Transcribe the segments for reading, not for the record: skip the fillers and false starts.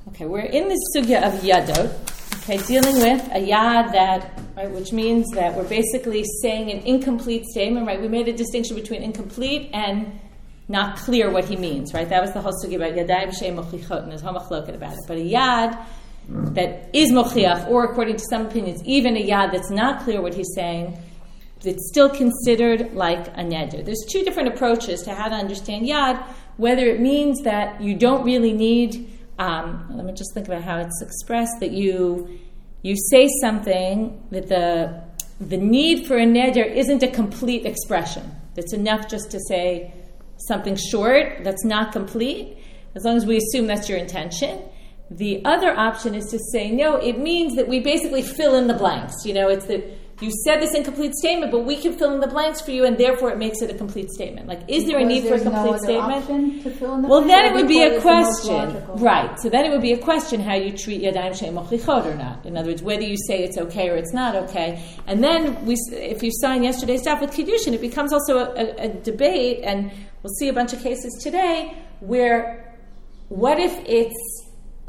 Okay, we're in this sugya of yadot, okay, dealing with a yad that, right, which means that we're basically saying an incomplete statement, right? We made a distinction between incomplete and not clear what he means, right? That was the whole sugya about yadayim she'em mochichot, and there's homachloket about it. But a yad that is mochiach, or according to some opinions, even a yad that's not clear what he's saying, it's still considered like a neder. There's two different approaches to how to understand yad, whether it means that you don't really need, let me just think about how it's expressed, that you say something that the need for a neder isn't a complete expression. It's enough just to say something short that's not complete, as long as we assume that's your intention. The other option is to say, no, it means that we basically fill in the blanks. It's that you said this incomplete statement, but we can fill in the blanks for you, and therefore it makes it a complete statement. Like, is there a need for a complete statement? To fill in the well, blanks? then it would be a question. Right. So then it would be a question how you treat yadayim she'em mochichot or not. In other words, whether you say it's okay or it's not okay. And then if you sign yesterday's stuff with Kiddushin, it becomes also a debate, and we'll see a bunch of cases today where what if it's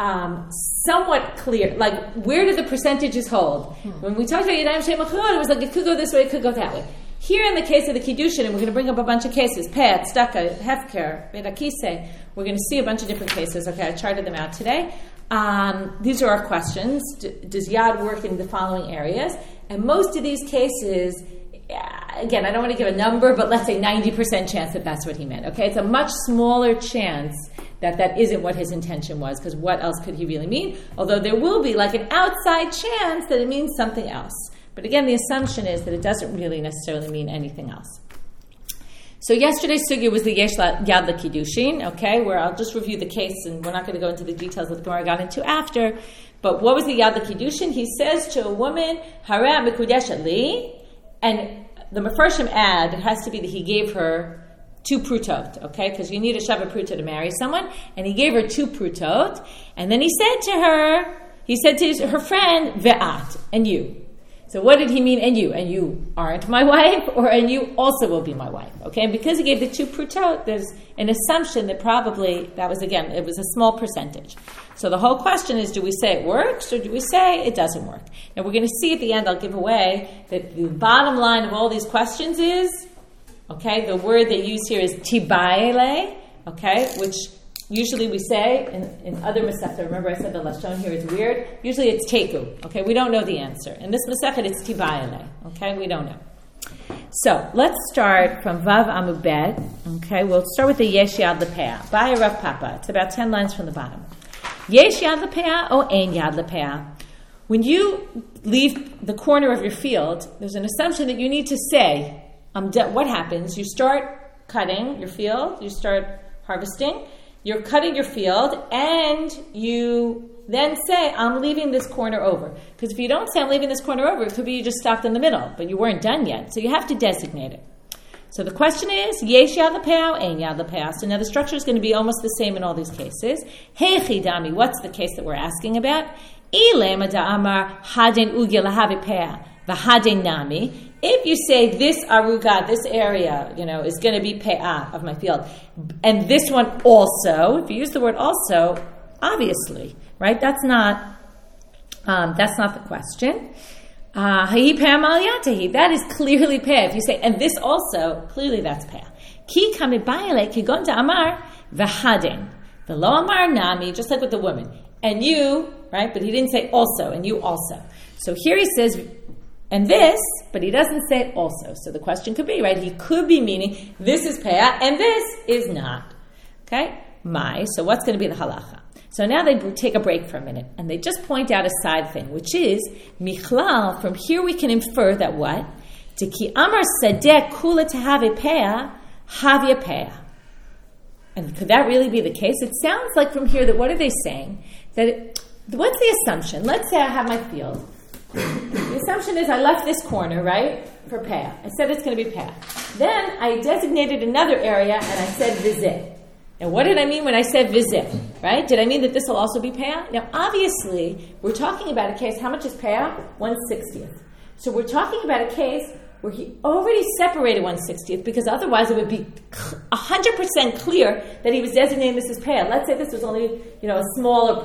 somewhat clear, like where do the percentages hold? When we talked about Yadayim She'em Mochichot, it was like it could go this way, it could go that way. Here in the case of the Kiddushin, and we're going to bring up a bunch of cases, Peh, Tzedakah, Hefker, Beit HaKisei, we're going to see a bunch of different cases. Okay, I charted them out today. These are our questions. Does Yad work in the following areas? And most of these cases, again, I don't want to give a number, but let's say 90% chance that that's what he meant. Okay, it's a much smaller chance that isn't what his intention was, because what else could he really mean? Although there will be like an outside chance that it means something else. But again, the assumption is that it doesn't really necessarily mean anything else. So yesterday's sugya was the Yesh Yad L'Kiddushin, okay, where I'll just review the case, and we're not going to go into the details that the Gemara got into after. But what was the Yad L'Kiddushin? He says to a woman, Hareh Mikudeshet Li, and the Mefarshim add, it has to be that he gave her 2 prutot, okay? Because you need a Shabbat prutot to marry someone. And he gave her 2 prutot. And then he said to her friend, Ve'at, and you. So what did he mean, and you? And you aren't my wife, and you also will be my wife, okay? And because he gave the 2 prutot, there's an assumption that probably, it was a small percentage. So the whole question is, do we say it works, or do we say it doesn't work? And we're going to see at the end, I'll give away, that the bottom line of all these questions is, okay, the word they use here is tibayle, okay, which usually we say in other Masechta. Remember I said the Lashon here is weird. Usually it's teku, okay, we don't know the answer. In this Masechet it's tibayle, okay, we don't know. So let's start from Vav Amud Bet, okay, we'll start with the Yesh Yad L'Peah, by Rav Papa. It's about 10 lines from the bottom. Yesh Yad L'Peah or Ein Yad L'Peah. When you leave the corner of your field, there's an assumption that you need to say, what happens? You start cutting your field, you start harvesting, you're cutting your field, and you then say, I'm leaving this corner over. Because if you don't say, I'm leaving this corner over, it could be you just stopped in the middle, but you weren't done yet. So you have to designate it. So the question is, Yesh Yad L'Peah, Ein Yad L'Peah. So now the structure is going to be almost the same in all these cases. Heichi Dami, what's the case that we're asking about? Ilema da'amar haden ugya lahavi peah, v'haden nami. If you say this aruga, this area, is going to be pe'ah of my field, and this one also, if you use the word also, obviously, right? That's not the question. Ha'i pe'ah mal yatahi, that is clearly pe'ah. If you say, and this also, clearly that's pe'ah. Ki kamibayale ki gonta amar v'haden, v'lo amar nami, just like with the woman, and you, right? But he didn't say also, and you also. So here he says, and this, but he doesn't say also. So the question could be, right? He could be meaning this is pe'ah and this is not. Okay? So what's going to be the halacha? So now they take a break for a minute and they just point out a side thing, which is michlal. From here we can infer that what? Ki amar sadeh kula tehave pe'ah havya pe'ah. And could that really be the case? It sounds like from here that what are they saying? What's the assumption? Let's say I have my field. The assumption is I left this corner, right, for pe'ah. I said it's going to be pe'ah. Then I designated another area and I said vizeh. Now what did I mean when I said vizeh, right? Did I mean that this will also be pe'ah? Now obviously we're talking about a case, how much is pe'ah? 1/60th. So we're talking about a case where he already separated 1/60th, because otherwise it would be 100% clear that he was designating this as pe'ah. Let's say this was only, a smaller part.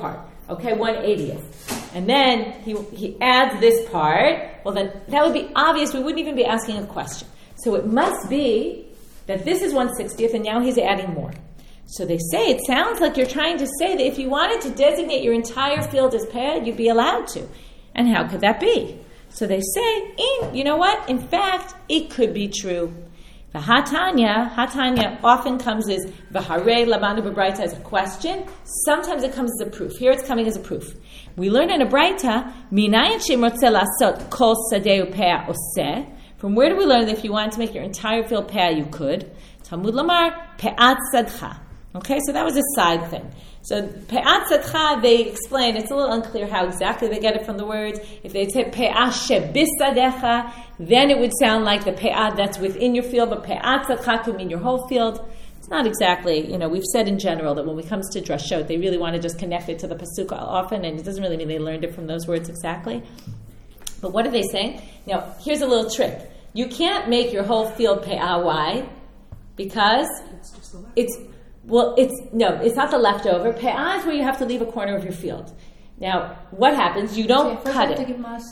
Okay, 1/80th. And then he adds this part. Well, then that would be obvious. We wouldn't even be asking a question. So it must be that this is 1/60th, and now he's adding more. So they say, it sounds like you're trying to say that if you wanted to designate your entire field as peh, you'd be allowed to. And how could that be? So they say, you know what? In fact, it could be true. The Hatanya often comes as v'harei lamanu b'braita as a question. Sometimes it comes as a proof. Here it's coming as a proof. We learn in a braita, minayin shemotze lasot kol sadeu peh oseh. From where do we learn that if you wanted to make your entire field peh, you could? Talmud lamar pe'at sadcha. Okay, so that was a side thing. So pe'at sadcha, they explain, it's a little unclear how exactly they get it from the words. If they say pe'at shebisadecha, then it would sound like the pe'at that's within your field, but pe'at sadcha could mean your whole field. It's not exactly, we've said in general that when it comes to drashot, they really want to just connect it to the pasuk often, and it doesn't really mean they learned it from those words exactly. But what are they saying? Now, here's a little trick. You can't make your whole field pe'ah wide because it's not the leftover. Pe'ah is where you have to leave a corner of your field. Now, what happens? You don't cut it.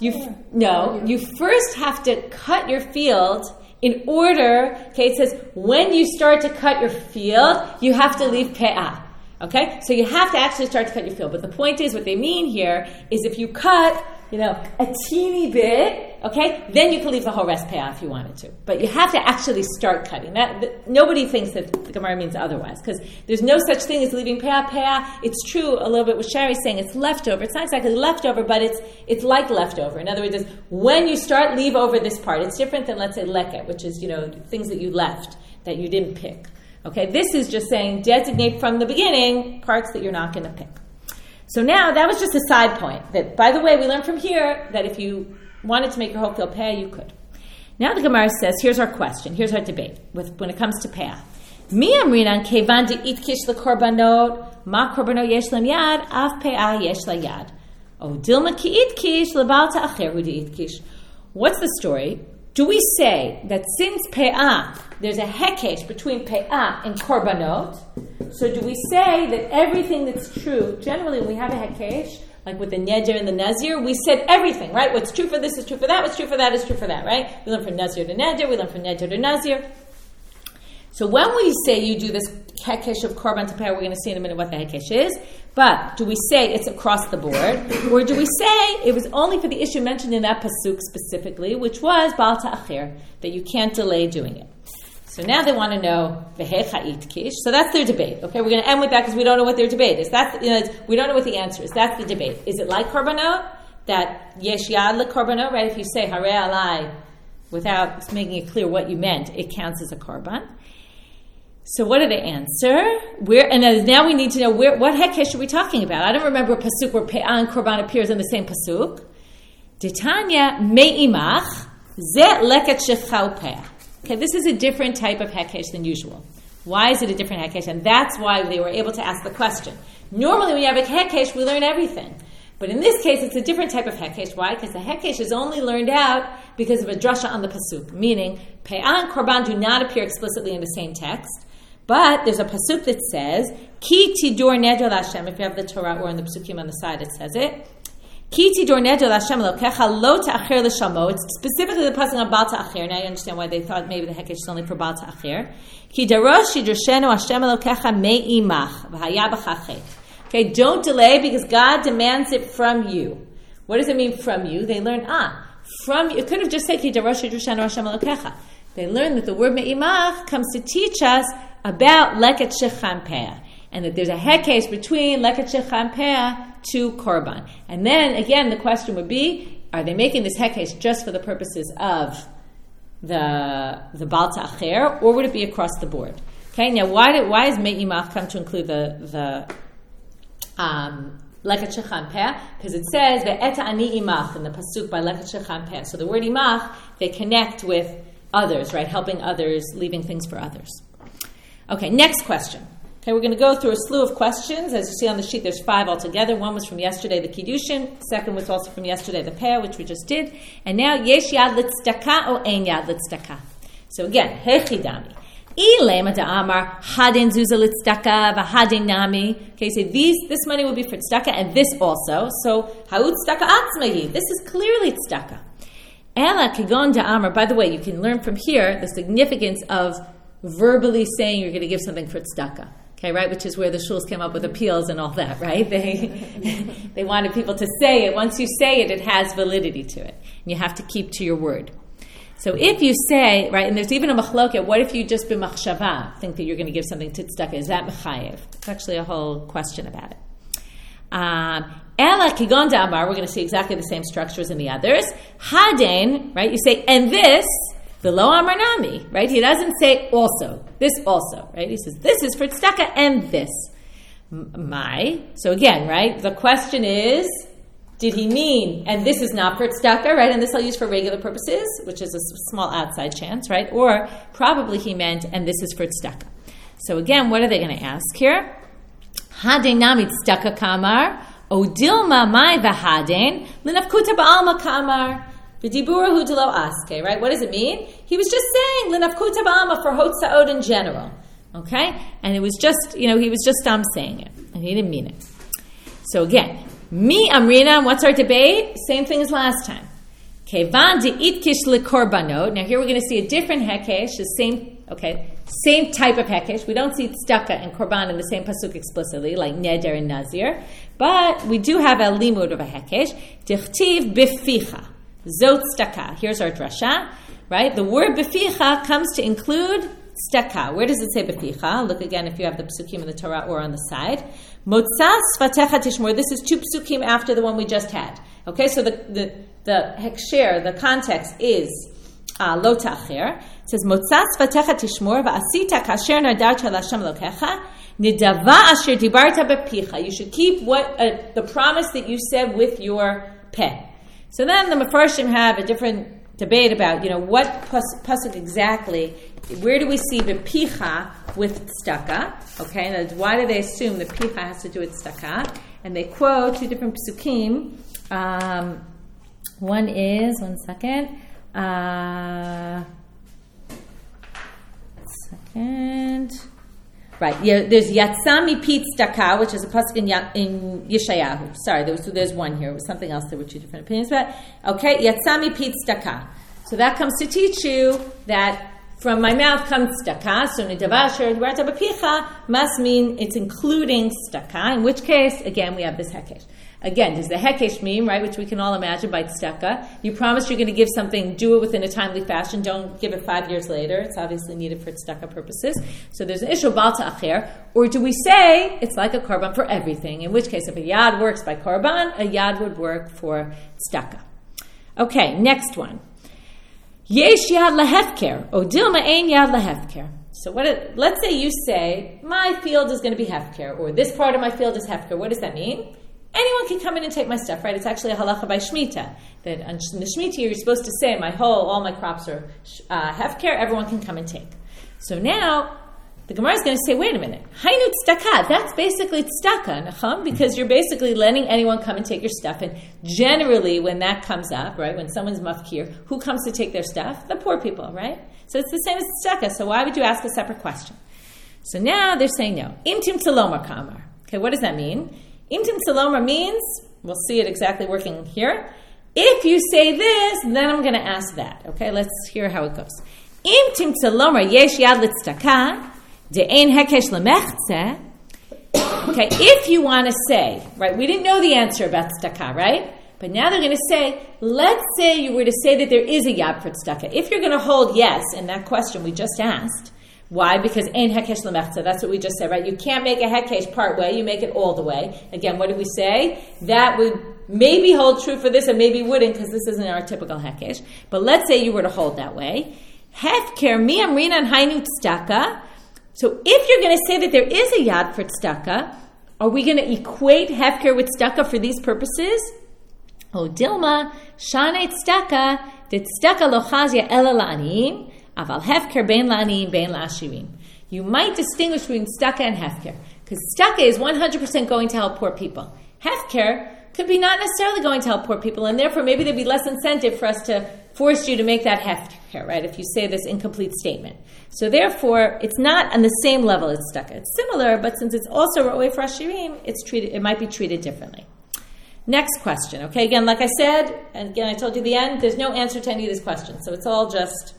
You first have to cut your field in order, it says, when you start to cut your field, you have to leave pe'ah. Okay? So you have to actually start to cut your field. But the point is, what they mean here is if you cut, a teeny bit, okay, then you can leave the whole rest pe'ah if you wanted to. But you have to actually start cutting. Nobody thinks that the Gemara means otherwise, because there's no such thing as leaving pe'ah. It's true a little bit what Shari's saying. It's leftover. It's not exactly leftover, but it's like leftover. In other words, it's when you start, leave over this part. It's different than, let's say, leket, which is, things that you left, that you didn't pick. Okay, this is just saying designate from the beginning parts that you're not going to pick. So now, that was just a side point. That, by the way, we learned from here that if you wanted to make your whole field peh, you could. Now the Gemara says, here's our question, here's our debate when it comes to peh. Mi amrinan kevan de itkish lekorbanot, ma korbanot yesh lem yad, af pe'ah yesh la yad. O dilma ki itkish lebal ta'acher hu de itkish. What's the story? Do we say that since pe'ah, there's a hekesh between pe'ah and korbanot, so do we say that everything that's true, generally when we have a hekesh, like with the neder and the nazir, we said everything, right? What's true for this is true for that, what's true for that is true for that, right? We learn from nazir to neder, we learn from neder to nazir. So when we say you do this hekesh of korban to pe'ah, we're going to see in a minute what the hekesh is, but do we say it's across the board, or do we say it was only for the issue mentioned in that pasuk specifically, which was bal ta'achir, that you can't delay doing it? So now they want to know v'hecha itkish. So that's their debate. Okay, we're going to end with that because we don't know what their debate is. We don't know what the answer is. That's the debate. Is it like korbanot that yesh yad lekorbanot? Right? If you say harei alai without making it clear what you meant, it counts as a korban. So what do they answer? And now we need to know what hekesh are we talking about? I don't remember a pasuk where pe'ah and korban appears in the same pasuk. Ditanya me'imach zeh leket shechau pe'ah. Okay, this is a different type of hekesh than usual. Why is it a different hekesh? And that's why they were able to ask the question. Normally when you have a hekesh, we learn everything. But in this case, it's a different type of hekesh. Why? Because the hekesh is only learned out because of a drasha on the pasuk. Meaning, pe'ah and korban do not appear explicitly in the same text. But there's a pasuk that says, Ki tidur neder l'Hashem. If you have the Torah or in the pasukim on the side, it says it. Ki tidur neder l'Hashem elokecha lo ta'achir l'shamo. It's specifically the pasuk on bal ta'achir. Now you understand why they thought maybe the hekesh is only for bal ta'achir. Ki darosh yidrashenu Hashem elokecha me'imach v'haya b'chachet. Okay, don't delay because God demands it from you. What does it mean from you? They learn from you. It could have just said Ki darosh yidrashenu Hashem elokecha. They learn that the word me'imach comes to teach us about leket shecham pe'ah, and that there's a hekesh between leket shecham pe'ah to korban. And then, again, the question would be, are they making this hekesh just for the purposes of the bal ta'acher, or would it be across the board? Okay, now why is me'imach come to include the leket shecham pe'ah? Because it says, ve'eta ani imach, in the pasuk by leket shecham pe'ah. So the word imach, they connect with others, right? Helping others, leaving things for others. Okay, next question. Okay, we're going to go through a slew of questions. As you see on the sheet, there's 5 altogether. One was from yesterday, the Kiddushin. Second was also from yesterday, the Peah, which we just did. And now, yesh yad l'tzdaka or ein yad l'tzdaka. So again, hechidami. Ilema da'amar hadin zuzah l'tzedakah v'hadin nami. Okay, so this money will be for tzedakah and this also. So ha'ut tzedakah atzmahi. This is clearly tzedakah. Ela kigon da'amar. By the way, you can learn from here the significance of verbally saying you're going to give something for tzedakah. Okay, right? Which is where the shuls came up with appeals and all that, right? They wanted people to say it. Once you say it, it has validity to it. And you have to keep to your word. So if you say, right, and there's even a machloket, what if you just b'machshava think that you're going to give something to tzedakah? Is that mechayev? It's actually a whole question about it. Ela kigon da'amar, we're going to see exactly the same structure as in the others. Haden, right, you say, and this, v'lo amar nami, right? He doesn't say also, this also, right? He says, this is for tzedakah and this. So again, right, the question is, did he mean, and this is not for tzedakah, right? And this I'll use for regular purposes, which is a small outside chance, right? Or probably he meant, and this is for tzedakah. So again, what are they going to ask here? Haden nami tzedakah kamar, odilma mai v'haden, linafkuta ba'alma kamar, v'dibura hudelo aske, right? What does it mean? He was just saying, linafkuta ba'alma for hotza'ot in general, okay? And it was just, he was just saying it, and he didn't mean it. So again, Mi amrina, what's our debate? Same thing as last time. Kevan de'itkish lekorbanot. Now here we're going to see a different hekesh, same type of hekesh. We don't see tzedakah and korban in the same pasuk explicitly, like neder and nazir, but we do have a limud of a hekesh. Dichtiv bificha, zot tzedakah. Here's our drasha, right? The word bificha comes to include tzedakah. Where does it say bificha? Look again if you have the psukim in the Torah or on the side. Motzas fatecha tishmor. This is 2 psukim after the one we just had. Okay, so the heksher, the context is lo ta'acher. It says motzas fatecha tishmor va'asita kasher nadarta l'Hashem Elokecha nidava asher dibarta bepicha. You should keep what the promise that you said with your peh. So then the Mefarshim have a different debate about what pasuk exactly. Where do we see the picha with tzedakah? Okay, and why do they assume the picha has to do with tzedakah? And they quote 2 different psukim. One is, one second. Right, there's Yatzami Pete Tzedakah, which is a pasuk in Yeshayahu. Sorry, there's one here. It was something else. There were 2 different opinions about. Okay, Yatzami Pete Tzedakah. So that comes to teach you that from my mouth comes tzedakah, so nidava asher dibarta bepicha must mean it's including tzedakah, in which case, again, we have this hekesh. Again, does the hekesh mean, right, which we can all imagine by tzedakah, you promise you're going to give something, do it within a timely fashion, don't give it 5 years later, it's obviously needed for tzedakah purposes, so there's an issue bal ta'acher, or do we say it's like a korban for everything, in which case if a yad works by korban, a yad would work for tzedakah. Okay, next one. Yesh yad lahefker, o dilma ein yad lahefker. So let's say you say, my field is going to be hefker, or this part of my field is hefker. What does that mean? Anyone can come in and take my stuff, right? It's actually a halacha by Shemitah. That in the Shemitah you're supposed to say, all my crops are hefker, everyone can come and take. So now, the Gemara is going to say, wait a minute, hainu tzedakah, that's basically tzedakah, nacham, because you're basically letting anyone come and take your stuff. And generally, when that comes up, right, when someone's mafkir, who comes to take their stuff? The poor people, right? So it's the same as tzedakah, so why would you ask a separate question? So now they're saying no. Imtim tzalomar kamar. Okay, what does that mean? Imtim tzalomar means, we'll see it exactly working here, if you say this, then I'm going to ask that. Okay, let's hear how it goes. Imtim tzalomar yesh yad l'tzedakah, de'ein hekesh lemechtzeh. Okay, if you want to say, right, we didn't know the answer about tzedakah, right? But now they're going to say, let's say you were to say that there is a yad for tzedakah. If you're going to hold yes in that question we just asked, why? Because ein hekesh lemechtzeh, that's what we just said, right? You can't make a hekesh part way, you make it all the way. Again, what did we say? That would maybe hold true for this and maybe wouldn't because this isn't our typical hekesh. But let's say you were to hold that way. Hefker mi amrinan hainu tzedakah. So if you're going to say that there is a yad for tzedakah, are we going to equate hefker with tzedakah for these purposes? Oh, Dilma, shane tzedakah, de tzedakah lo chazia ela la'aniyim, aval hefker bein la'aniyim, bein la'ashirim. You might distinguish between tzedakah and hefker, because tzedakah is 100% going to help poor people. Hefker could be not necessarily going to help poor people, and therefore maybe there'd be less incentive for us to force you to make that hefker, right, if you say this incomplete statement. So therefore, it's not on the same level as tzedakah. It's similar, but since it's also ra'oi for ashirim, it might be treated differently. Next question, okay? Again, like I said, and again, I told you at the end, there's no answer to any of these questions, so it's all just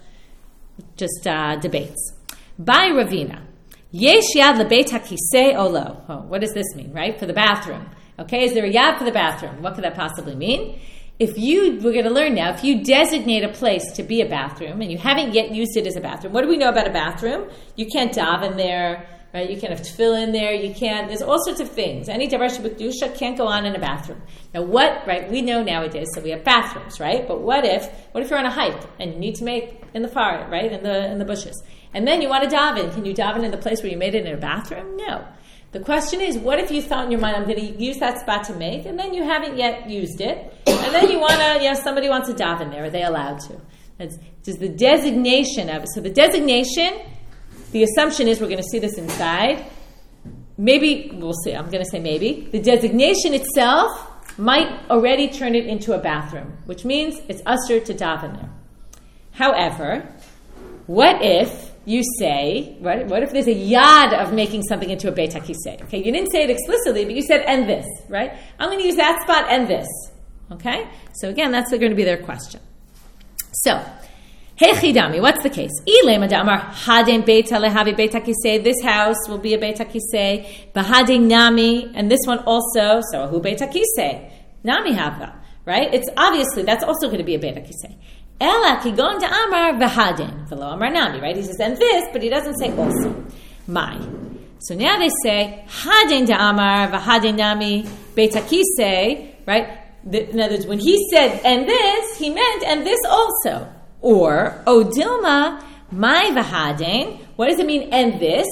debates. By Ravina, yesh yad lebeit hakisei o lo. Oh, what does this mean, right? For the bathroom. Okay, is there a yad for the bathroom? What could that possibly mean? We're going to learn now, if you designate a place to be a bathroom and you haven't yet used it as a bathroom, what do we know about a bathroom? You can't daven there, right? You can't have tefillah in there. There's all sorts of things. Any davar shebekdusha can't go on in a bathroom. Now right, we know nowadays that we have bathrooms, right? But what if you're on a hike and you need to make in the fire, right? In the bushes. And then you want to daven. Can you daven in the place where you made it in a bathroom? No. The question is, what if you thought in your mind, I'm going to use that spot to make, and then you haven't yet used it, and then you want to, somebody wants to daven there, are they allowed to? That's just the designation of it. So the designation, the assumption is we're going to see this inside. Maybe, we'll see, I'm going to say maybe. The designation itself might already turn it into a bathroom, which means it's usher to daven there. However, what if you say, right? What if there's a yad of making something into a beit hakisei? Okay, you didn't say it explicitly, but you said and this, right? I'm going to use that spot and this. Okay, so again, that's going to be their question. So, hey chidami, what's the case? Ilema damar hadin beit lehavi beit hakisei. This house will be a beit hakisei. Bahadin nami, and this one also. So who beit hakisei? Nami hava, right? It's obviously that's also going to be a beit hakisei. Ela kigon da'amar v'hadin v'lo amar nami, right? He says and this, but he doesn't say also. My. So now they say hadin da'amar v'hadin nami beit hakisei, right? In other words, when he said and this, he meant and this also. Or odilma my v'hadin. What does it mean and this?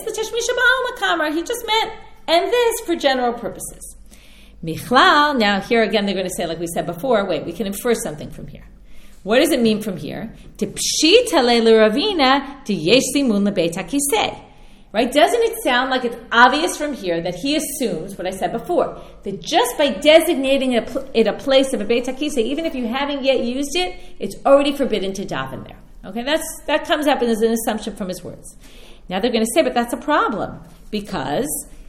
He just meant and this for general purposes. Michlal. Now here again, they're going to say like we said before. Wait, we can infer something from here. What does it mean from here? To pshita le'ravina to yesh simun lebeit hakisei. Right? Doesn't it sound like it's obvious from here that he assumes what I said before, that just by designating it a place of a beit hakisei, even if you haven't yet used it, it's already forbidden to daven there. Okay, that comes up as an assumption from his words. Now they're going to say, but that's a problem because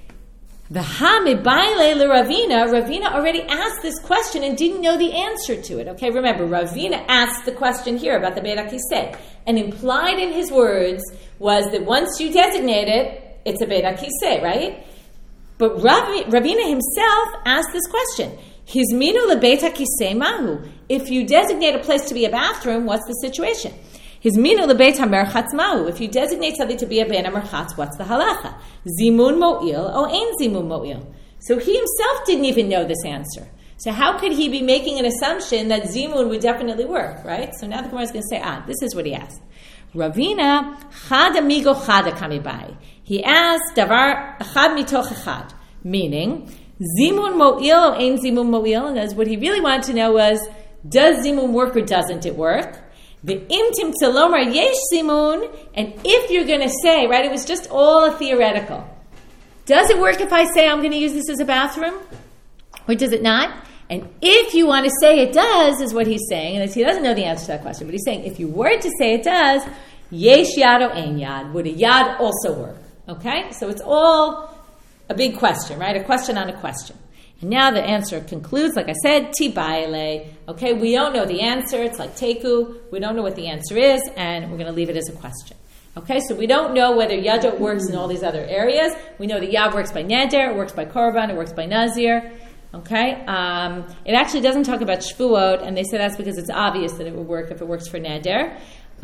Ravina already asked this question and didn't know the answer to it. Okay, remember, Ravina asked the question here about the Beit HaKisei. And implied in his words was that once you designate it, it's a Beit HaKisei, right? But Ravina himself asked this question. Hizminu lebeit hakisei mahu. If you designate a place to be a bathroom, what's the situation? Hizminu lebeit hamerchatz mahu. If you designate something to be a ben hamerchatz, what's the halacha? Zimun mo'il o ein zimun mo'il. So he himself didn't even know this answer. So how could he be making an assumption that zimun would definitely work, right? So now the Gemara is going to say, this is what he asked. Ravina chad amigo chad kamibai. He asked davar achad mitoch echad, meaning zimun mo'il or ein zimun mo'il, and as what he really wanted to know was, does zimun work or doesn't it work? The imtim tzalomar yesh zimun, and if you're going to say, right, it was just all theoretical. Does it work if I say I'm going to use this as a bathroom? Or does it not? And if you want to say it does, is what he's saying, and he doesn't know the answer to that question, but he's saying, if you were to say it does, yesh yad o ein yad, would a yad also work? Okay? So it's all a big question, right? A question on a question. And now the answer concludes, like I said, tibaile. Okay, we don't know the answer. It's like teku. We don't know what the answer is, and we're going to leave it as a question. Okay, so we don't know whether yad works in all these other areas. We know that yad works by neder, it works by korban, it works by nazir. Okay, it actually doesn't talk about shvuot, and they say that's because it's obvious that it would work if it works for neder.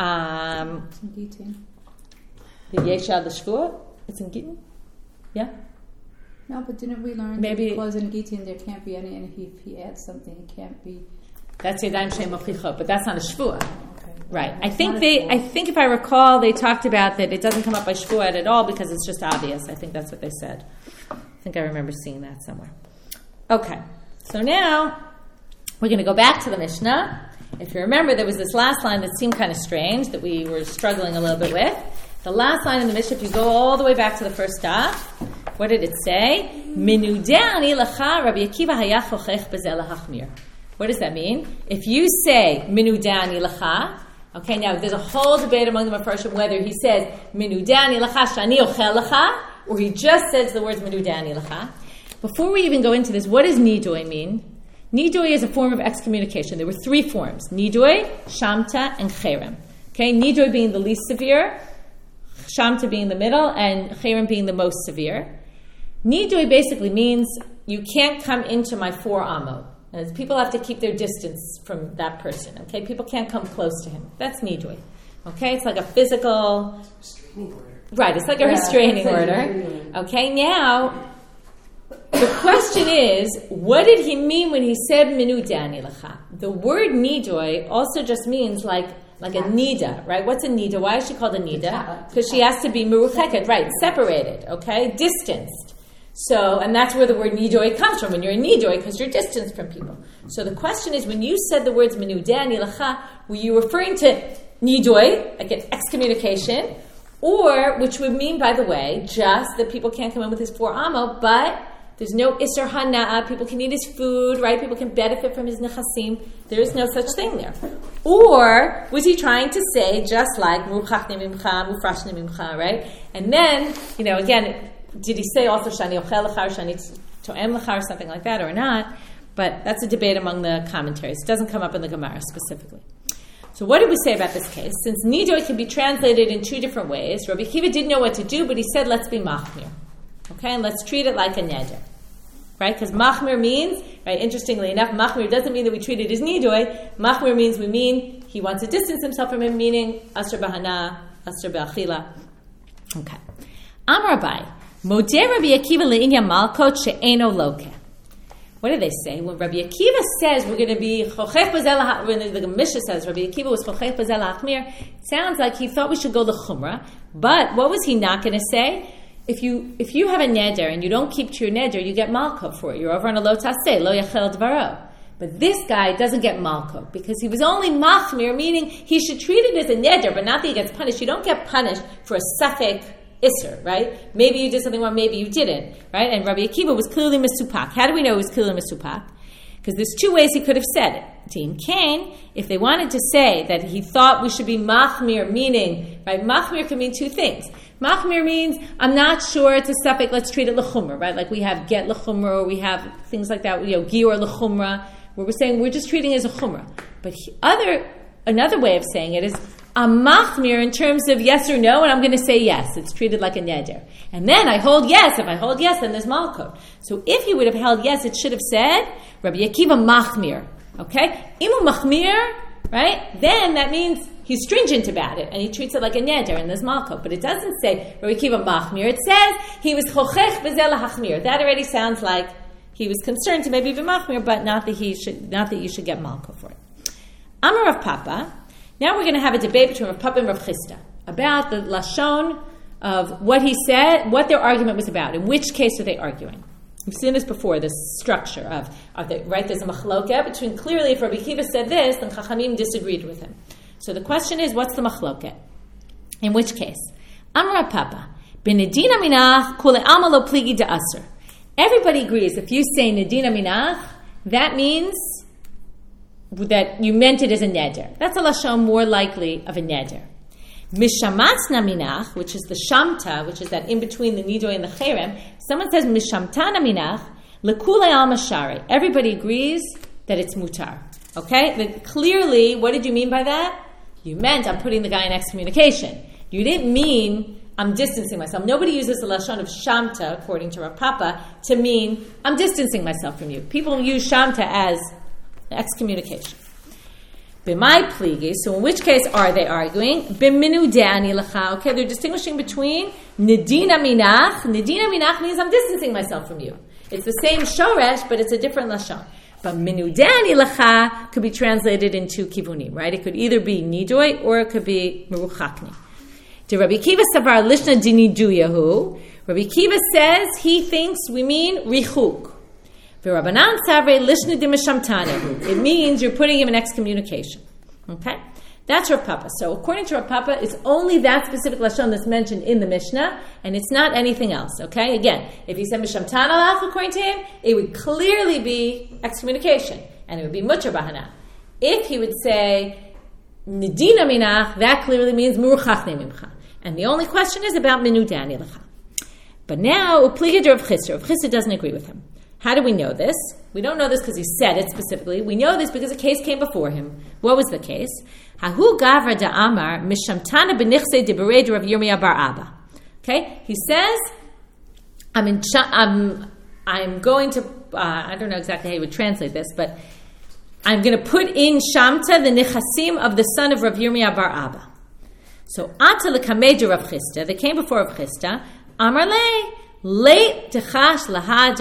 It's in Gittin. The yeshad the shvuot? It's in Gittin? Yeah? No, but didn't we learn that because in Gittin there can't be any, and if he adds something, it can't be... That's Yadayim She'em Mochichot, but that's not a shvuah. Okay. Right. I think if I recall, they talked about that it doesn't come up by shvuah at all because it's just obvious. I think that's what they said. I think I remember seeing that somewhere. Okay. So now, we're going to go back to the Mishnah. If you remember, there was this last line that seemed kind of strange that we were struggling a little bit with. The last line in the Mishnah, if you go all the way back to the first daf, what did it say? Minudani lacha Rabbi Akiva haya chochech b'zeh lahachmir. What does that mean? If you say minudani lacha, okay, now there's a whole debate among the Mefarshim whether he says minudani lacha shani ochel lacha, or he just says the words minudani lacha. Before we even go into this, what does nidoi mean? Nidoi is a form of excommunication. There were 3 forms: nidoi, shamta, and cherem. Okay, nidoi being the least severe, shamta being the middle, and cherem being the most severe. Nidoi basically means you can't come into my 4 amot. And people have to keep their distance from that person. Okay, people can't come close to him. That's nidoi. Okay, it's like a physical restraining order. Right, it's like a restraining order. Okay, now the question is, what did he mean when he said minudani lacha? The word nidoi also just means like a nida, right? What's a nida? Why is she called a nida? Because she has to be merucheket, right? Separated, okay, distanced. So, and that's where the word nidoi comes from, when you're a nidoi, because you're distanced from people. So the question is, when you said the words minudani lacha, were you referring to nidoi, like an excommunication, or, which would mean, by the way, just that people can't come in with his 4 amot, but there's no isser hana'a, people can eat his food, right? People can benefit from his nechasim. There is no such thing there. Or was he trying to say, just like muchachne mimcha, mufrashne mimcha, right? And then, again, did he say also shani ochel lecha or shani to'em lecha or something like that or not? But that's a debate among the commentaries. It doesn't come up in the Gemara specifically. So what did we say about this case? Since nidoi can be translated in 2 different ways, Rabbi Akiva didn't know what to do, but he said, let's be machmir. Okay, and let's treat it like a neder. Right? Because machmir means, right, interestingly enough, machmir doesn't mean that we treat it as nidoi. Machmir means he wants to distance himself from him, meaning asr b'hana, asr b'achila. Okay. Amar Abai, modeh Rabbi Akiva le'inya malkot she'eno loke. What do they say? When Rabbi Akiva says we're going to be chochech b'zeh, when the Mishnah says Rabbi Akiva was chochech b'zeh la'achmir, it sounds like he thought we should go the chumrah. But what was he not going to say? If you have a neder and you don't keep to your neder, you get malkot for it. You're over on a lo taseh, lo yachel dvaro. But this guy doesn't get malkot because he was only machmir, meaning he should treat it as a neder, but not that he gets punished. You don't get punished for a safek isser, right? Maybe you did something wrong, maybe you didn't, right? And Rabbi Akiva was clearly misupak. How do we know he was clearly misupak? Because there's 2 ways he could have said it. Team Cain, if they wanted to say that he thought we should be machmir, meaning, right, machmir can mean 2 things. Machmir means, I'm not sure, it's a suffix, let's treat it l'chumra, right? Like we have get l'chumra, or we have things like that, gior l'chumra, where we're saying we're just treating it as a chumra. But another way of saying it is, I'm machmir in terms of yes or no, and I'm going to say yes. It's treated like a neder. And then I hold yes. If I hold yes, then there's malkot. So if he would have held yes, it should have said, Rabbi Akiva machmir. Okay? Imu machmir, right? Then that means he's stringent about it, and he treats it like a neder, and there's malkot. But it doesn't say Rabbi Akiva machmir. It says he was chochech b'zeh lahachmir. That already sounds like he was concerned to maybe be machmir, but not that you should get malkot for it. Amar Rav Papa. Now we're going to have a debate between Rav Papa and Rav Chisda about the lashon of what he said, what their argument was about. In which case are they arguing? We've seen this before, this structure of right? There's a machloket between, clearly if Rabbi Akiva said this, then Chachamim disagreed with him. So the question is, what's the machloket? In which case? Amar Rav Papa, b'nedina minach kule alma lo pligi da'asr. Everybody agrees, if you say nedina minach, that means that you meant it as a neder. That's a lashon more likely of a neder. Mishamatzna minach, which is the shamta, which is that in between the nidoi and the cherem. Someone says mishamtana minach lekule al mashari. Everybody agrees that it's mutar. Okay, but clearly, what did you mean by that? You meant I'm putting the guy in excommunication. You didn't mean I'm distancing myself. Nobody uses the lashon of shamta, according to Rav Papa, to mean I'm distancing myself from you. People use shamta as excommunication. B'mai pligi, so in which case are they arguing? B'minu de'ani lecha. Okay, they're distinguishing between nedina minach. Nedina minach means I'm distancing myself from you. It's the same shoresh, but it's a different lashon. But minu de'ani lecha could be translated in 2 kivunim, right? It could either be nidoi or it could be meruchakni. To Rabbi Akiva savar lishna diniduyahu. Rabbi Akiva says he thinks we mean richuk. It means you're putting him in excommunication. Okay? That's Rav Papa. So according to Rav Papa, it's only that specific lashon that's mentioned in the Mishnah, and it's not anything else. Okay? Again, if he said Mishamtana Lach according to him, it would clearly be excommunication, and it would be Mutter Bahana. If he would say Nedina Minach, that clearly means Murchach Nemimcha. And the only question is about Minudani Lecha. But now, Upliga Rav Chisda. Rav Chisda doesn't agree with him. How do we know this? We don't know this because he said it specifically. We know this because a case came before him. What was the case? Hahu Gavra da Amar Mishamtana benichse de Bered Rav Yirmiyah bar Abba. Okay, he says, I'm going to. I don't know exactly how he would translate this, but I'm going to put in Shamta the Nichasim of the son of Rav Yirmiyah bar Abba. So Ata lekamei Rav Chisda. They came before Rav Chisda. Amar le. Late Techash Lahad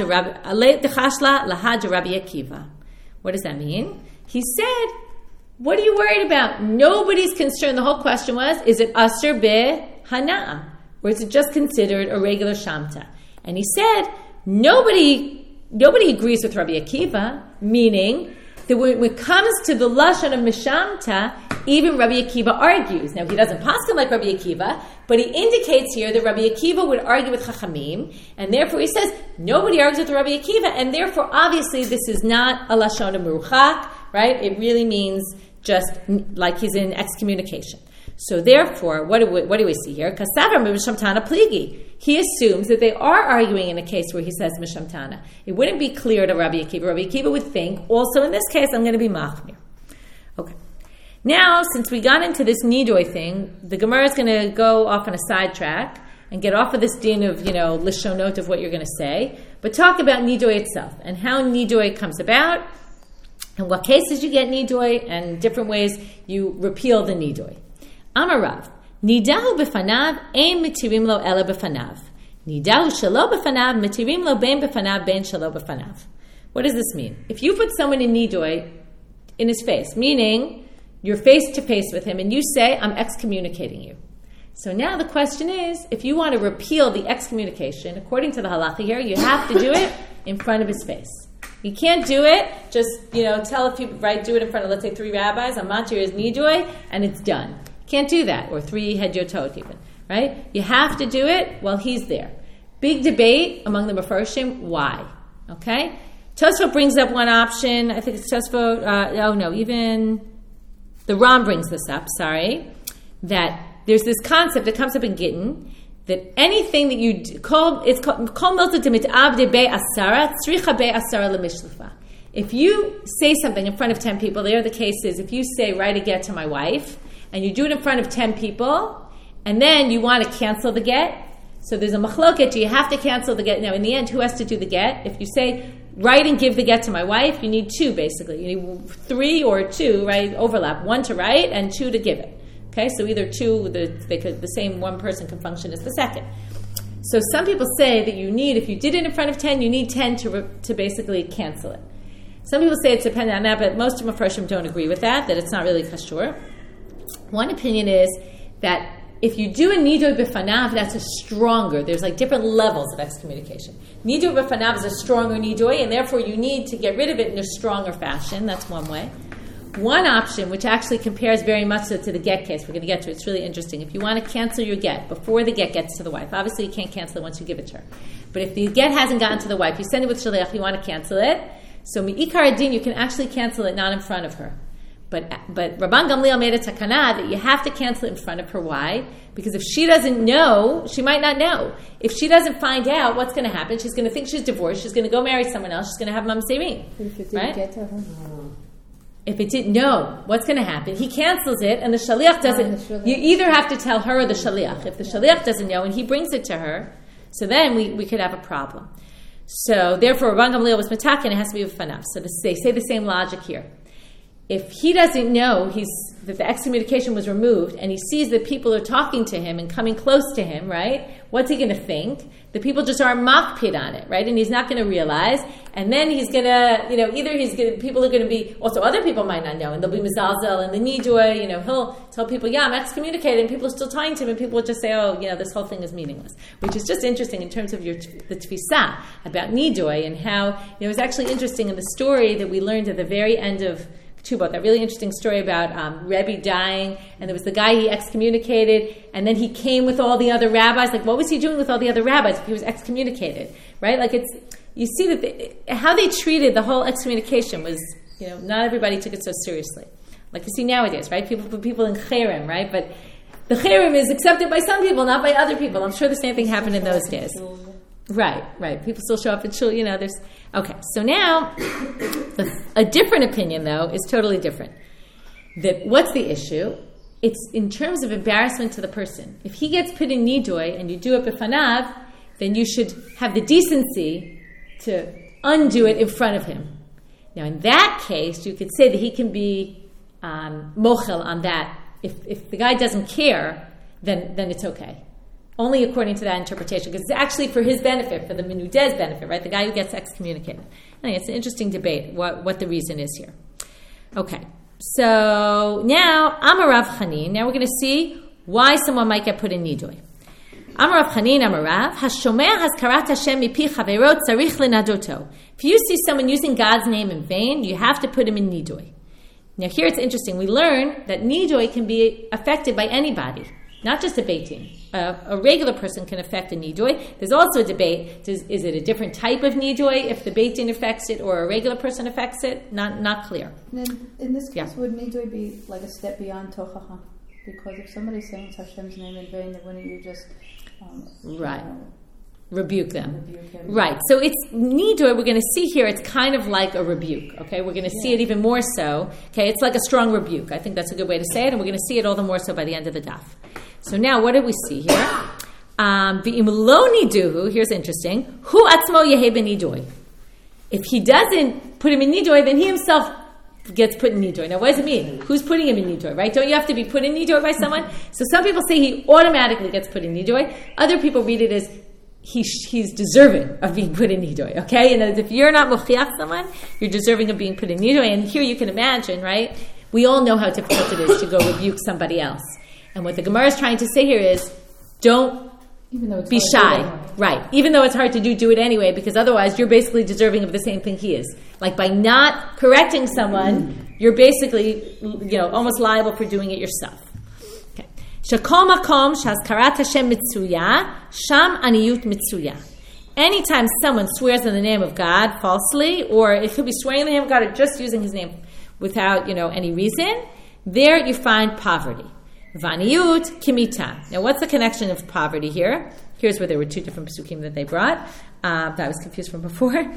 Rabbi Akiva. What does that mean? He said, what are you worried about? Nobody's concerned. The whole question was, is it Asr be Hana'a? Or is it just considered a regular Shamta? And he said, nobody agrees with Rabbi Akiva, meaning that when it comes to the Lashon of Mishamta, even Rabbi Akiva argues. Now, he doesn't paskin like Rabbi Akiva, but he indicates here that Rabbi Akiva would argue with Chachamim, and therefore he says, nobody argues with Rabbi Akiva, and therefore, obviously, this is not a Lashon of Meruchak, right? It really means just like he's in excommunication. So therefore, what do we see here? Kasavar Mishamtana Pligi. He assumes that they are arguing in a case where he says Mishamtana. It wouldn't be clear to Rabbi Akiva. Rabbi Akiva would think, also in this case, I'm going to be Machmir. Okay. Now, since we got into this Nidoi thing, the Gemara is going to go off on a sidetrack and get off of this din of, lishonot of what you're going to say, but talk about Nidoi itself and how Nidoi comes about and what cases you get Nidoi and different ways you repeal the Nidoi. Amarav, Nidahu b'fanav, ein mitirim lo ela b'fanav. Nidahu shalo b'fanav, mitirim lo ben b'fanav, ben shalo b'fanav. What does this mean? If you put someone in Nidoi in his face, meaning you're face to face with him and you say, I'm excommunicating you. So now the question is, if you want to repeal the excommunication, according to the halacha here, you have to do it in front of his face. You can't do it, just, tell a few, right, do it in front of, let's say, 3 rabbis, Amatir is Nidoi, and it's done. Can't do that, or 3 Hedyotot even, right? You have to do it while he's there. Big debate among the Mefarshim, why? Okay? Tosfot brings up one option, I think it's Tosfot, even the Ram brings this up, that there's this concept that comes up in Gittin, that anything that you call, it's called Kol Milta Mit'abde Be Asara, Tzricha Be Asara L'Mishlefa. If you say something in front of 10 people, there are the cases, if you say, write a get to my wife, and you do it in front of 10 people, and then you want to cancel the get, so there's a machloket, you have to cancel the get. Now, in the end, who has to do the get? If you say, write and give the get to my wife, you need 2, basically. You need 3 or 2, right, overlap. 1 to write and 2 to give it. Okay, so either 2, the same one person can function as the second. So some people say that you need, if you did it in front of 10, you need 10 to basically cancel it. Some people say it's dependent on that, but most of my Mefarshim don't agree with that it's not really kashur. One opinion is that if you do a Nidoi b'fanav, that's a stronger, there's like different levels of excommunication. Nidoi b'fanav is a stronger Nidoi, and therefore you need to get rid of it in a stronger fashion. That's one way. One option, which actually compares very much to the get case, we're going to get to, it's really interesting. If you want to cancel your get before the get gets to the wife, obviously you can't cancel it once you give it to her. But if the get hasn't gotten to the wife, you send it with shaliach, you want to cancel it, so mi'ikar adin, you can actually cancel it not in front of her. But Rabban Gamliel made a takana that you have to cancel it in front of her. Why? Because if she doesn't know, she might not know. If she doesn't find out, what's going to happen? She's going to think she's divorced. She's going to go marry someone else. She's going to have mamzerim. If it didn't get to her? If it didn't know, what's going to happen? He cancels it, and the shaliach doesn't. You either have to tell her or the shaliach. If the shaliach doesn't know and he brings it to her, so then we could have a problem. So therefore, Rabban Gamliel was metaken. It has to be with fanav. So they say the same logic here. If he doesn't know that the excommunication was removed and he sees that people are talking to him and coming close to him, right? What's he going to think? The people just aren't makpid on it, right? And he's not going to realize. And then he's going to, people are going to be, also other people might not know, and they'll be mizalzel and the nidui, he'll tell people, I'm excommunicated, and people are still talking to him, and people will just say, this whole thing is meaningless. Which is just interesting in terms of the tfisa about nidui and how, it was actually interesting in the story that we learned at the very end of Ketubot, that really interesting story about Rebbe dying, and there was the guy he excommunicated, and then he came with all the other rabbis. Like, what was he doing with all the other rabbis if he was excommunicated, right? Like, you see that how they treated the whole excommunication was, not everybody took it so seriously. Like you see nowadays, right? People put people in cherem, right? But the cherem is accepted by some people, not by other people. I'm sure the same thing happened in those days. Right. People still show up in shul, Okay, so now, a different opinion, though, is totally different. That what's the issue? It's in terms of embarrassment to the person. If he gets put in nidoy and you do it b'fanav, then you should have the decency to undo it in front of him. Now, in that case, you could say that he can be mochel on that. If the guy doesn't care, then it's okay. Only according to that interpretation, because it's actually for his benefit, for the menudeh's benefit, right? The guy who gets excommunicated. I think it's an interesting debate what the reason is here. Okay, so now Amarav Chanin. Now we're going to see why someone might get put in nidoy. Amarav Chanin, Amarav Hashomeh Hazkarat Hashem mipi chaverot tzarich lenadoto. If you see someone using God's name in vain, you have to put him in nidoy. Now here it's interesting. We learn that nidoy can be affected by anybody. Not just a beit din. A regular person can affect a nidoy. There's also a debate. Is it a different type of nidoy if the beit din affects it or a regular person affects it? Not clear. Then in this case, would nidoy be like a step beyond tochacha? Because if somebody's saying Hashem's name in vain, then wouldn't you just rebuke them? Right. So it's nidoy. We're going to see here. It's kind of like a rebuke. Okay. We're going to see it even more so. Okay. It's like a strong rebuke. I think that's a good way to say it, and we're going to see it all the more so by the end of the daf. So now, what do we see here? V'im lo niduhu, here's interesting. Hu atzmo yehe b'nidoy. If he doesn't put him in nidoy, then he himself gets put in nidoy. Now, what does it mean? Who's putting him in nidoy, right? Don't you have to be put in nidoy by someone? So some people say he automatically gets put in nidoy. Other people read it as he's deserving of being put in nidoy, okay? And if you're not mochiach someone, you're deserving of being put in nidoy. And here you can imagine, right? We all know how difficult it is to go rebuke somebody else. And what the Gemara is trying to say here is, don't be shy. Right. Even though it's hard to do it anyway, because otherwise you're basically deserving of the same thing he is. Like by not correcting someone, you're basically, almost liable for doing it yourself. Okay. Shakol makom shazkarat Hashem mitzuya, sham aniyut mitzuya. Anytime someone swears in the name of God falsely, or it could be swearing in the name of God or just using his name without, any reason, there you find poverty. Vaniyut kimita. Now, what's the connection of poverty here? Here's where there were two different psukim that they brought. That I was confused from before. Okay,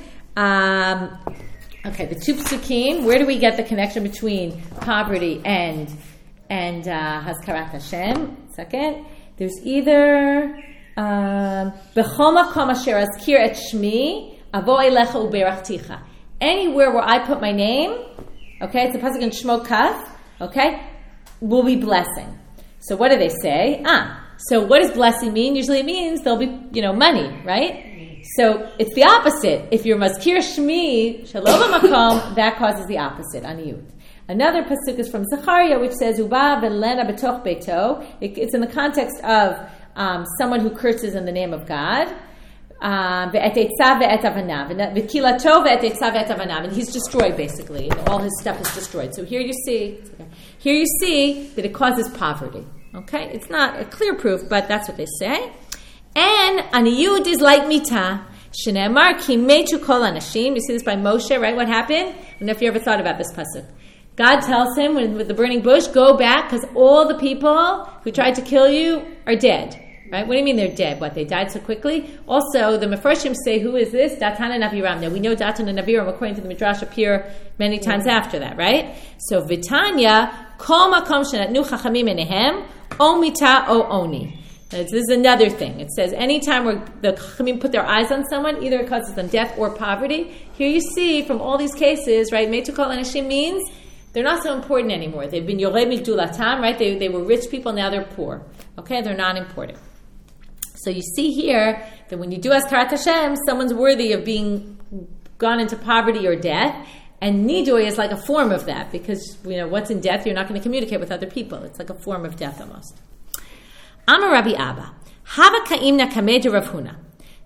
the two psukim. Where do we get the connection between poverty and Hazkarat Hashem? Second, there's either b'chol makom asher azkir et shmi avo elecha uberachticha. Anywhere where I put my name, okay, it's a pasuk in Shmo Kaf, okay, will be blessing. So what do they say? So what does blessing mean? Usually it means there'll be, money, right? So it's the opposite. If you're mazkir shmi shalom makom, that causes the opposite, aniyut. Another pasuk is from Zechariah, which says uba v'lena betoch beito. It's in the context of someone who curses in the name of God. And he's destroyed basically. All his stuff is destroyed. So here you see that it causes poverty. Okay, it's not a clear proof, but that's what they say. And aniyut is like mita. Shenemar ki metu kol anashim. You see this by Moshe, right? What happened? I don't know if you ever thought about this pasuk. God tells him with the burning bush, go back because all the people who tried to kill you are dead. Right? What do you mean they're dead? What, they died so quickly? Also, the Mefarshim say, who is this? Datan and Aviram. Now, we know Datan and Aviram, according to the Midrash, appear many times after that, right? So, Vitanya, kol makom shenatnu chachamim enehem, o mita o oni. This is another thing. It says, anytime where the chachamim put their eyes on someone, either it causes them death or poverty. Here you see, from all these cases, right, metu kol anashim means they're not so important anymore. They've been yoreh migdulatam, right? They were rich people, now they're poor. Okay, they're not important. So you see here that when you do Hazkarat Hashem, someone's worthy of being gone into poverty or death, and nidoy is like a form of that because what's in death, you're not going to communicate with other people. It's like a form of death almost. Amar Rabbi Abba, Hava Ka'imna Kamed Rav Huna,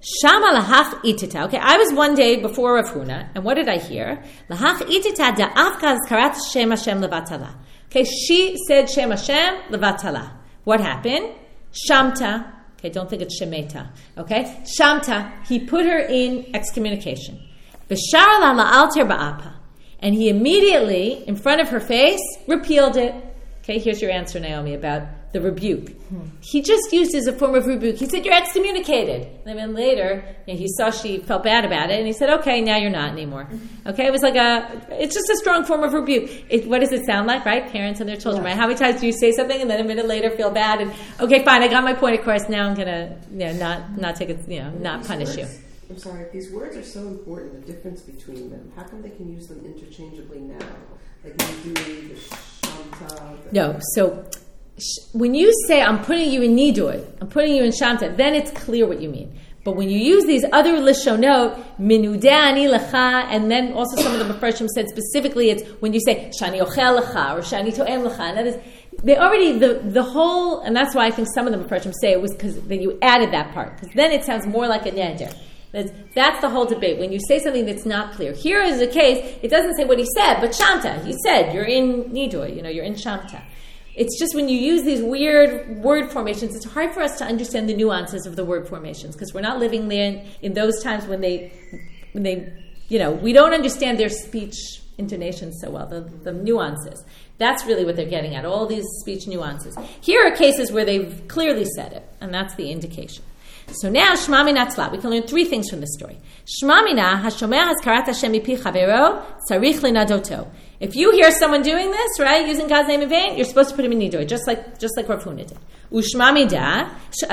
Shama lahach itita. Okay, I was one day before Rav Huna, and what did I hear? Lahach itita da'afka karat Shem Hashem levatala. Okay, she said Shem Hashem levatala. What happened? Shamta. Okay, don't think it's Shemeta. Okay, Shamta. He put her in excommunication. B'shara la la'alter ba'apa. And he immediately, in front of her face, repealed it. Okay, here's your answer, Naomi, about the rebuke. He just used it as a form of rebuke. He said, you're excommunicated. And then later, he saw she felt bad about it, and he said, okay, now you're not anymore. Okay, it was like it's just a strong form of rebuke. What does it sound like, right? Parents and their children, right? How many times do you say something, and then a minute later feel bad, and, okay, fine, I got my point across, now I'm going to, not take it, not punish you. I'm sorry, if these words are so important, the difference between them, how come they can use them interchangeably now? Like nidui, the shamta. No, so when you say, I'm putting you in nidui, I'm putting you in shamta, then it's clear what you mean. But when you use these other lishonot, minudeh ani lecha, and then also some of the Mefarshim said specifically it's when you say, shani ochel lecha, or shani to'em lecha, and that is, they already, the whole, and that's why I think some of the Mefarshim say it was because then you added that part, because then it sounds more like a neder. That's the whole debate. When you say something that's not clear. Here is a case, it doesn't say what he said, but Shamta. He said, you're in Nidui, you're in Shamta. It's just when you use these weird word formations, it's hard for us to understand the nuances of the word formations, because we're not living there in those times when they, we don't understand their speech intonations so well, the nuances. That's really what they're getting at, all these speech nuances. Here are cases where they've clearly said it, and that's the indication. So now, Shema Mina Tzla. We can learn three things from this story. Shema Mina, HaShomer HaZkarat Hashem Mipi Chavero, Tzarich Linadoto. If you hear someone doing this, right, using God's name in vain, you're supposed to put him in Nidui, just like Rav Huna did. Shema Mina,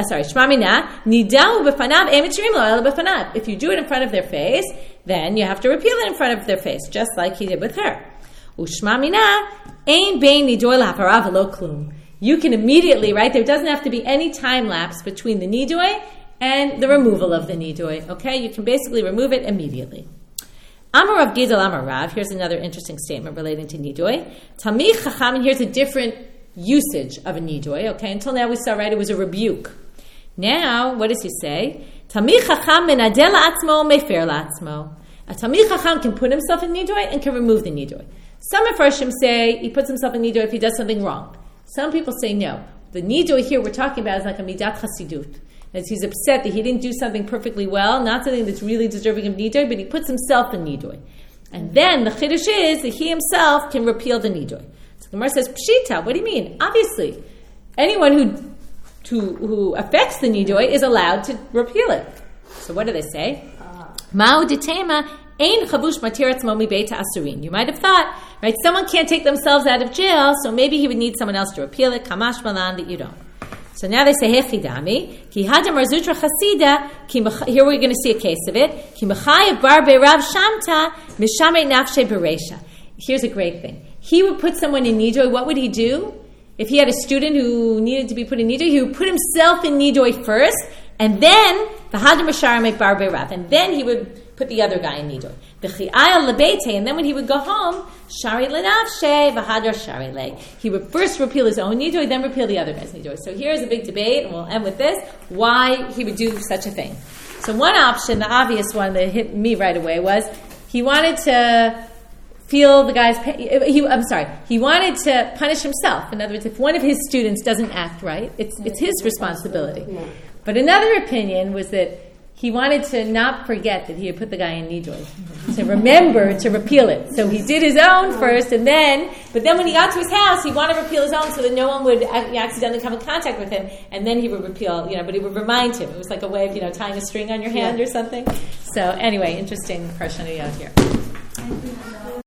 Nidahu B'fanav Emitrim Lo El B'fanav. If you do it in front of their face, then you have to repeal it in front of their face, just like he did with her. Shema Mina, Ein Bein Nidui L'Haparav V'Lo Klum. You can immediately, right, there doesn't have to be any time lapse between the Nidui and the removal of the nidui. Okay, you can basically remove it immediately. Amar Rav Gidel Amar Rav. Here's another interesting statement relating to nidui. Tamich Chacham, and here's a different usage of a nidui. Okay, until now we saw, right, it was a rebuke. Now, what does he say? Tamich Chacham menadel atzmo mefer la'atzmo. A Tamich Chacham can put himself in nidui and can remove the nidui. Some Mefarshim say he puts himself in nidui if he does something wrong. Some people say no. The nidui here we're talking about is like a midat chasidut. As he's upset that he didn't do something perfectly well, not something that's really deserving of nidui, but he puts himself in nidui. And then the chiddush is that he himself can repeal the nidui. So the Gemara says, Pshita, what do you mean? Obviously, anyone who affects the nidui is allowed to repeal it. So what do they say? Ma'u ditema ein chavush matir atzmo mibeita asurin. You might have thought, right, someone can't take themselves out of jail, so maybe he would need someone else to repeal it. Kamash malan, that you don't. So now they say, Hechidami, ki hadam marzutra chasida, here we're going to see a case of it, ki mechayev bar be'rav shamta, mishamei nafshe beresha. Here's a great thing. He would put someone in nidui, what would he do? If he had a student who needed to be put in nidui, he would put himself in nidui first, and then, the hadam mishamei bar be'rav, and then he would put the other guy in nidui. And then when he would go home, shari lenafshe v'hadar shari le. He would first repeal his own nidui, then repeal the other guy's nidui. So here's a big debate, and we'll end with this, why he would do such a thing. So one option, the obvious one that hit me right away, was he wanted to feel the guy's pain. He wanted to punish himself. In other words, if one of his students doesn't act right, it's his responsibility. Yeah. But another opinion was that he wanted to not forget that he had put the guy in nidui, to remember to repeal it. So he did his own first, but then when he got to his house, he wanted to repeal his own so that no one would accidentally come in contact with him, and then he would repeal, but he would remind him. It was like a way of, tying a string on your hand or something. So anyway, interesting parshaniyot here.